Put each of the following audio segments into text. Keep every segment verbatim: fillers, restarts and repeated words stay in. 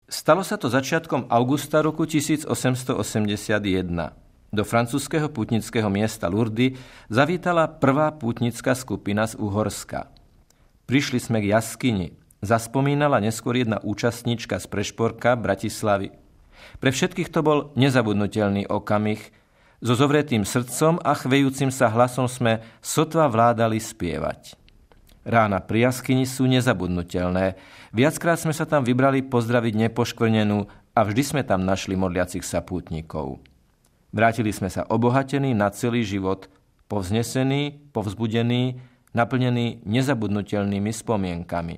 Stalo sa to začiatkom augusta roku tisícosemstoosemdesiatjeden. Do francúzskeho pútnického miesta Lourdes zavítala prvá pútnická skupina z Uhorska. Prišli sme k jaskyni, zaspomínala neskôr jedna účastníčka z Prešporka Bratislavy. Pre všetkých to bol nezabudnutelný okamih. So zovretým srdcom a chvejúcim sa hlasom sme sotva vládali spievať. Rána pri jaskyni sú nezabudnutelné. Viackrát sme sa tam vybrali pozdraviť nepoškvrnenú a vždy sme tam našli modliacich sa pútnikov. Vrátili sme sa obohatení na celý život, povznesení, povzbudení, naplnení nezabudnutelnými spomienkami.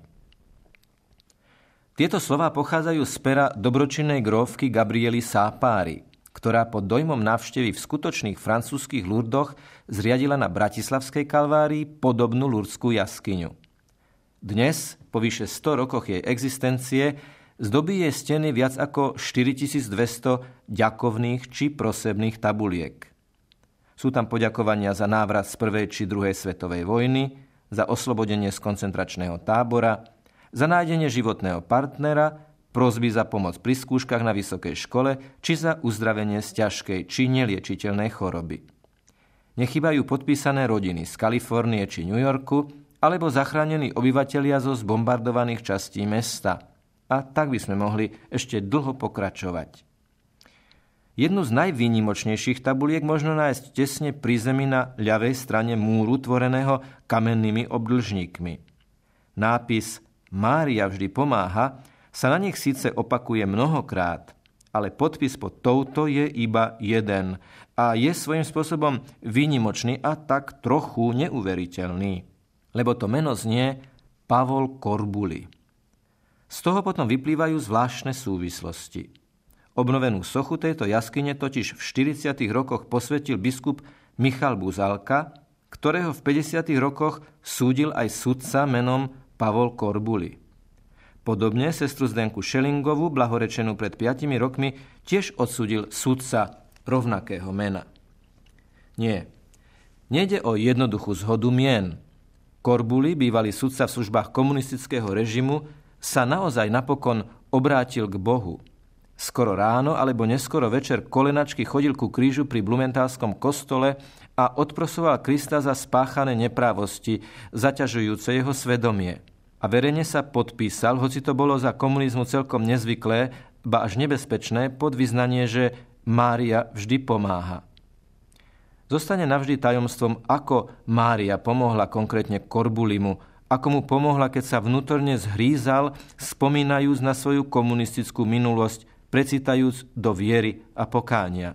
Tieto slová pochádzajú z pera dobročinnej grófky Gabriely Sápáry, ktorá pod dojmom návštevy v skutočných francúzskych Lurdoch zriadila na Bratislavskej Kalvárii podobnú lurdskú jaskyňu. Dnes, po vyše sto rokoch jej existencie, zdobí jej steny viac ako štyritisícdvesto ďakovných či prosebných tabuliek. Sú tam poďakovania za návrat z prvej či druhej svetovej vojny, za oslobodenie z koncentračného tábora, za nájdenie životného partnera, prosby za pomoc pri skúškach na vysokej škole či za uzdravenie z ťažkej či neliečiteľnej choroby. Nechybajú podpísané rodiny z Kalifornie či New Yorku alebo zachránení obyvatelia zo zbombardovaných častí mesta. A tak by sme mohli ešte dlho pokračovať. Jednu z najvýnimočnejších tabuliek možno nájsť tesne pri zemi na ľavej strane múru tvoreného kamennými obdĺžnikmi. Nápis Mária vždy pomáha sa na nich síce opakuje mnohokrát, ale podpis pod touto je iba jeden a je svojím spôsobom výnimočný a tak trochu neuveriteľný, lebo to meno znie Pavol Korbuli. Z toho potom vyplývajú zvláštne súvislosti. Obnovenú sochu tejto jaskyne totiž v štyridsiatych rokoch posvetil biskup Michal Buzalka, ktorého v päťdesiatych rokoch súdil aj sudca menom Pavol Korbuli. Podobne sestru Zdenku Šelingovú, blahorečenú pred piatimi rokmi, tiež odsúdil sudca rovnakého mena. Nie, nejde o jednoduchú zhodu mien. Korbuli, bývalý sudca v službách komunistického režimu, sa naozaj napokon obrátil k Bohu. Skoro ráno alebo neskoro večer kolenačky chodil ku krížu pri Blumentálskom kostole a odprosoval Krista za spáchané neprávosti, zaťažujúce jeho svedomie. A verejne sa podpísal, hoci to bolo za komunizmu celkom nezvyklé, ba až nebezpečné, pod vyznanie, že Mária vždy pomáha. Zostane navždy tajomstvom, ako Mária pomohla konkrétne Korbulimu, ako mu pomohla, keď sa vnútorne zhrízal, spomínajúc na svoju komunistickú minulosť, precitajúc do viery a pokánia.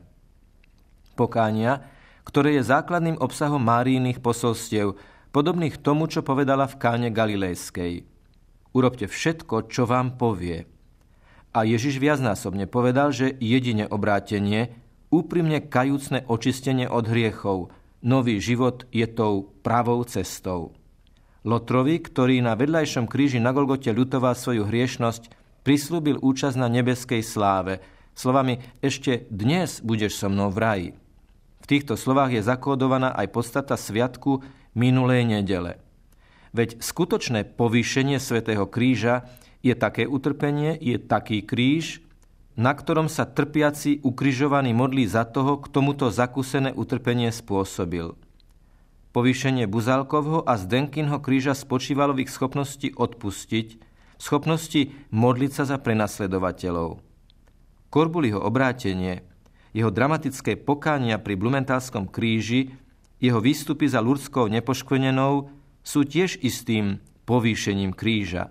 Pokánia, ktoré je základným obsahom Máriiných posolstiev, podobných tomu, čo povedala v Káne Galilejskej. Urobte všetko, čo vám povie. A Ježiš viacnásobne povedal, že jedine obrátenie, úprimne kajúcne očistenie od hriechov, nový život je tou pravou cestou. Lotrovi, ktorý na vedľajšom kríži na Golgote ľutoval svoju hriešnosť, prislúbil účasť na nebeskej sláve. Slovami ešte dnes budeš so mnou v raji. V týchto slovách je zakódovaná aj podstata sviatku minulej nedele. Veď skutočné povýšenie svätého kríža je také utrpenie, je taký kríž, na ktorom sa trpiaci ukrižovaný modlí za toho, k tomuto zakúsené utrpenie spôsobil. Povýšenie Buzalkovho a Zdenkinho kríža spočívalo v ich schopnosti odpustiť, v schopnosti modliť sa za prenasledovateľov. Korbuliho obrátenie, jeho dramatické pokánia pri Blumentálskom kríži, jeho výstupy za Lurdskou nepoškvrnenou sú tiež istým povýšením kríža.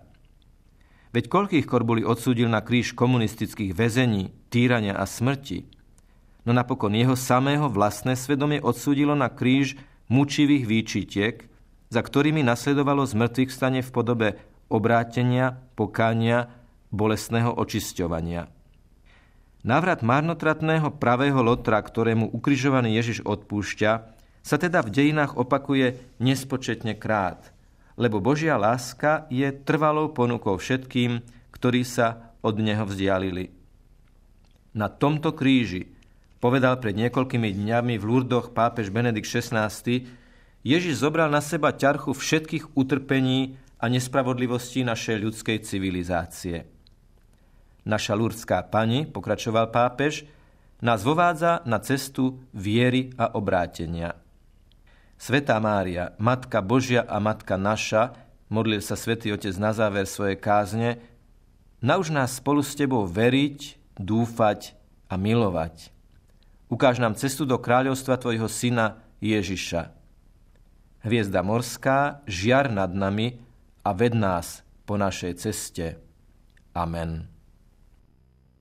Veď koľkých Korbuli odsúdil na kríž komunistických väzení, týrania a smrti, no napokon jeho samého vlastné svedomie odsúdilo na kríž mučivých výčitiek, za ktorými nasledovalo zmŕtvychvstanie v podobe obrátenia, pokánia, bolestného očisťovania. Návrat marnotratného pravého Lotra, ktorému ukrižovaný Ježiš odpúšťa, sa teda v dejinách opakuje nespočetne krát, lebo Božia láska je trvalou ponukou všetkým, ktorí sa od neho vzdialili. Na tomto kríži, povedal pred niekoľkými dňami v Lurdoch pápež Benedikt šestnásty, Ježiš zobral na seba ťarchu všetkých utrpení a nespravodlivostí našej ľudskej civilizácie. Naša Lurdská Pani, pokračoval pápež, nás vovádza na cestu viery a obrátenia. Svätá Mária, Matka Božia a Matka naša, modlil sa svätý Otec na záver svojej kázne, nauč nás spolu s tebou veriť, dúfať a milovať. Ukáž nám cestu do kráľovstva tvojho syna Ježiša. Hviezda morská, žiar nad nami a ved nás po našej ceste. Amen.